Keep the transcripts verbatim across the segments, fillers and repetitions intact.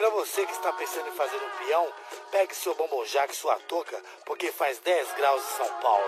Pra você que está pensando em fazer um peão, pegue seu bombonjac e sua touca, porque faz dez graus em São Paulo.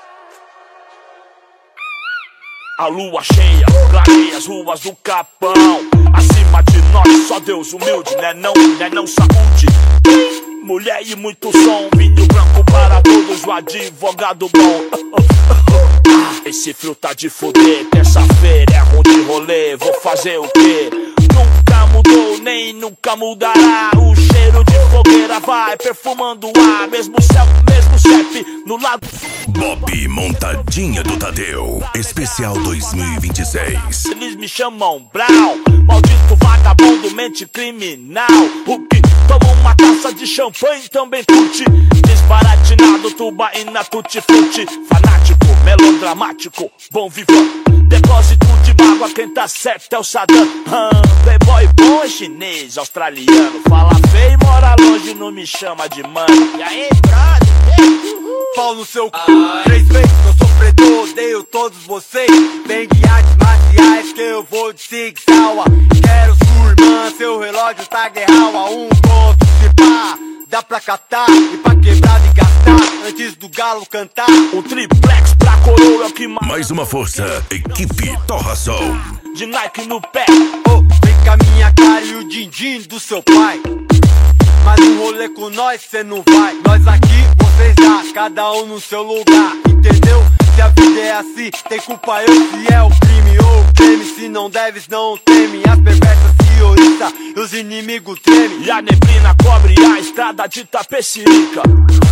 A lua cheia clareia as ruas do Capão. Acima de nós só Deus humilde, né não, né não saúde. Mulher e muito som, vinho branco para todos, o advogado bom. Esse frio tá de foder, terça-feira é ruim de rolê, vou fazer o quê? Nunca mudou, nem nunca mudará. O cheiro de fogueira vai perfumando o ar. Mesmo céu, mesmo C E P no lado. Bob Montadinha do Tadeu, especial dois mil e vinte e seis. Eles me chamam Brown, maldito vagabundo, mente criminal. O que toma uma taça de champanhe também curte. Desbaratinado, tubaína, tutti-frutti. Fanático, melodramático, bom vivão. Depósito de mágoa, quem tá certo é o Saddam. hum, Playboy bom, chinês, australiano. Fala feio e mora longe, não me chama de mano. E aí, brother? Pau no seu c... Três vezes que eu sou preto, odeio todos vocês. Vem de artes marciais que eu vou de Sig Sauer. Quero sua irmã, seu relógio tá guerral a um ponto. Se pá, dá pra catar e pra quebrar e gastar antes do galo cantar. Um triplex pra coroa que mais. Mais uma força, equipe Torra Som. De Nike no pé. Oh, vem com a minha cara e o din-din do seu pai. Mas um rolê com nós cê não vai. Nós aqui, vocês lá, cada um no seu lugar. Entendeu? Se a vida é assim, tem culpa eu se é o crime ou o crime. Se não deves, não teme. As perversas se oriçam e os inimigos tremem. E a neblina cobre a estrada de Tapecirica.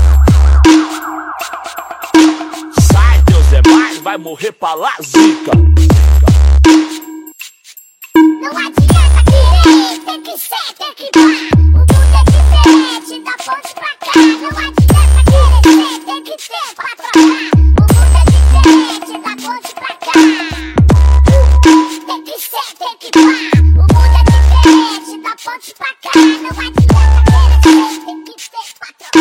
Sai, Deus é mais, vai morrer pra lá, zica. Não adianta querer, tem que ser, tem que pá. O mundo é diferente, da ponte pra cá. Não adianta querer ser, tem que ter pra trocar. O mundo é diferente, da ponte pra cá. Tem que ser, tem que pá. O mundo é diferente, da ponte pra cá. Não adianta querer ser, tem que ter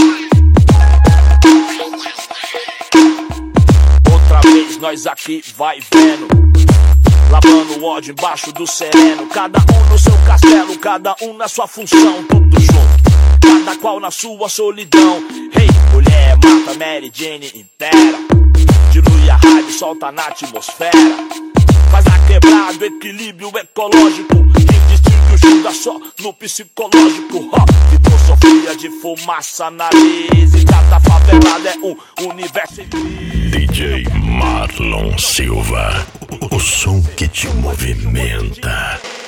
pra trocar. Outra vez nós aqui vai vendo. Lavando o ódio embaixo do sereno. Cada um no seu castelo, cada um na sua função. Tudo junto, cada qual na sua solidão. Hey, mulher, mata Mary Jane, impera. Dilui a raiva e solta na atmosfera. Faz a quebrada, equilíbrio ecológico. Quem distingue o Judas só no psicológico. Filosofia de fumaça, nariz. E cada favelada é um universo. D J Marlon Silva, o som que te movimenta.